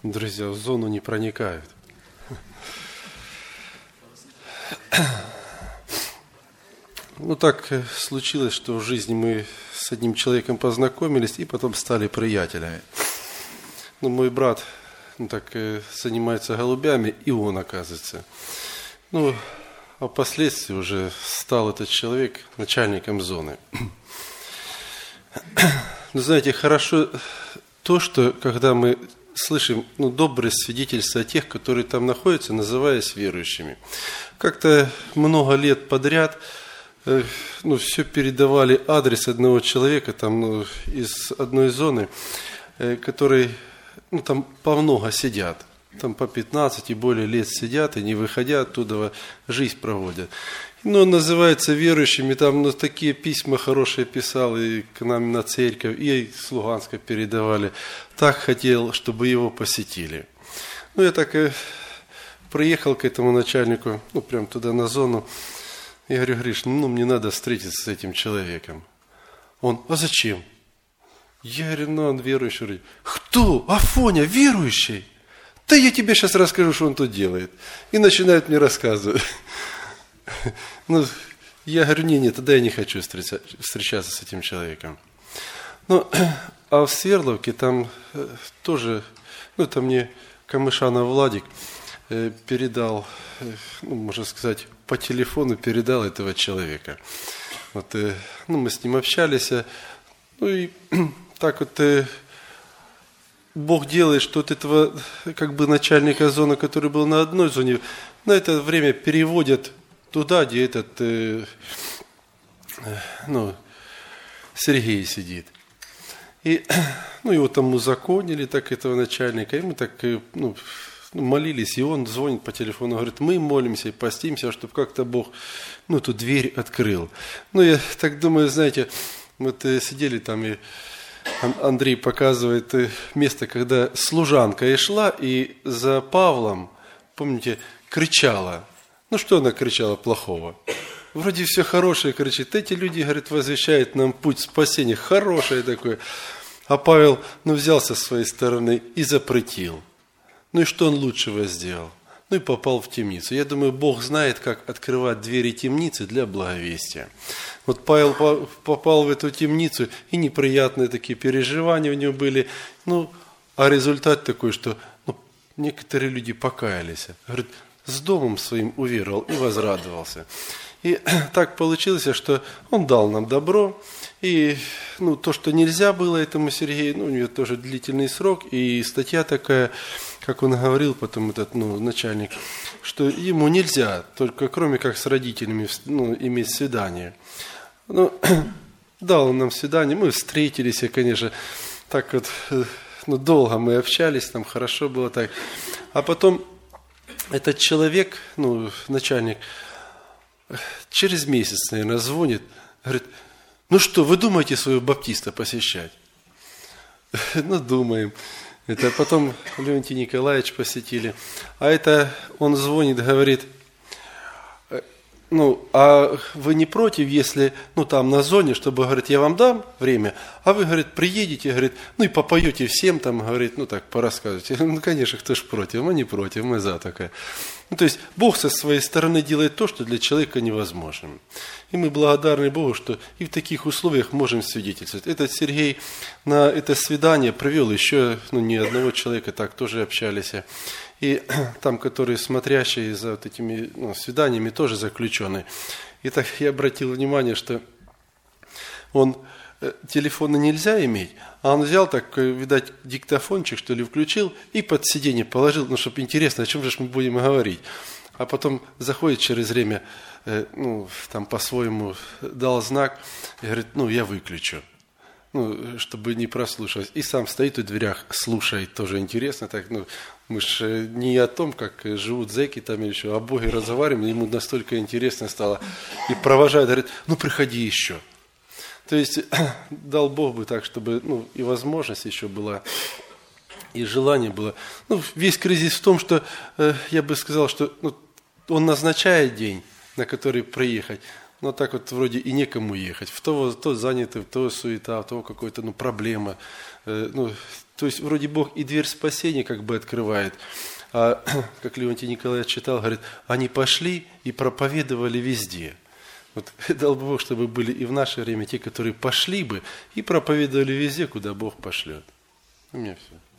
Друзья, в зону не проникают. Ну, так случилось, что в жизни мы с одним человеком познакомились и потом стали приятелями. Ну, мой брат занимается голубями, и он, оказывается. Ну, а впоследствии уже стал этот человек начальником зоны. Но знаете, хорошо то, что когда мы слышим добрые свидетельства о тех, которые там находятся, называясь верующими. Как-то много лет подряд все передавали адрес одного человека из одной зоны, который там по много сидят. Там по 15 и более лет сидят, и не выходя оттуда, жизнь проводят. Он называется верующими, там такие письма хорошие писал и к нам на церковь, и с Луганска передавали. Так хотел, чтобы его посетили. Я так и приехал к этому начальнику, прям туда на зону. Я говорю: Гриш, мне надо встретиться с этим человеком. Он: а зачем? Я говорю: он верующий. Кто? Афоня, верующий? Да я тебе сейчас расскажу, что он тут делает. И начинает мне рассказывать. Я говорю: нет, тогда я не хочу встречаться с этим человеком. А в Свердловке там тоже, там мне Камышанов Владик передал, можно сказать, по телефону передал этого человека. Мы с ним общались, и так Бог делает, что от этого начальника зоны, который был на одной зоне, на это время переводят туда, где этот Сергей сидит. И его там узаконили, этого начальника, и мы молились, и он звонит по телефону, говорит: мы молимся и постимся, чтобы как-то Бог эту дверь открыл. Я так думаю, знаете, сидели там, и Андрей показывает место, когда служанка и шла, и за Павлом, помните, кричала. Что она кричала плохого? Вроде все хорошее кричит. Эти люди, говорит, возвещают нам путь спасения. Хорошее такое. А Павел, взялся с своей стороны и запретил. И что он лучшего сделал? И попал в темницу. Я думаю, Бог знает, как открывать двери темницы для благовестия. Павел попал в эту темницу, и неприятные такие переживания у него были. А результат такой, что некоторые люди покаялись. Говорит, с домом своим уверовал и возрадовался. И так получилось, что он дал нам добро. И то, что нельзя было этому Сергею, у него тоже длительный срок. И статья такая, как он говорил потом, этот начальник, что ему нельзя, только кроме как с родителями, иметь свидание. Дал он нам свидание, мы встретились, конечно, так долго мы общались, там хорошо было так. А потом этот человек, начальник, через месяц, наверное, звонит, говорит: что, вы думаете своего баптиста посещать? Думаем. Это потом Леонтий Николаевич посетили. А это он звонит, говорит: а вы не против, если, там на зоне, чтобы, говорит, я вам дам время, а вы, говорит, приедете, говорит, и попоете всем там, говорит, так, порассказывайте. Конечно, кто ж против, мы не против, мы за такое. То есть, Бог со своей стороны делает то, что для человека невозможно. И мы благодарны Богу, что и в таких условиях можем свидетельствовать. Этот Сергей на это свидание привел еще, не одного человека, так тоже общались. И там, которые смотрящие за этими свиданиями, тоже заключенные. И так я обратил внимание, что телефона нельзя иметь, а он взял так, видать, диктофончик, что ли, включил и под сиденье положил, чтобы интересно, о чем же мы будем говорить. А потом заходит через время, там по-своему дал знак и говорит: я выключу. Чтобы не прослушивать. И сам стоит в дверях, слушает, тоже интересно. Так, мы же не о том, как живут зэки там или еще, о Боге разговариваем, ему настолько интересно стало. И провожает, говорит: приходи еще. То есть, дал Бог бы так, чтобы и возможность еще была, и желание было. Весь кризис в том, что, я бы сказал, что он назначает день, на который приехать, но так вроде и некому ехать. То занято, то суета, то какая-то проблема. То есть вроде Бог и дверь спасения как бы открывает. А как Леонтий Николаевич читал, говорит, они пошли и проповедовали везде. Вот дал бы Бог, чтобы были и в наше время те, которые пошли бы и проповедовали везде, куда Бог пошлет. У меня все.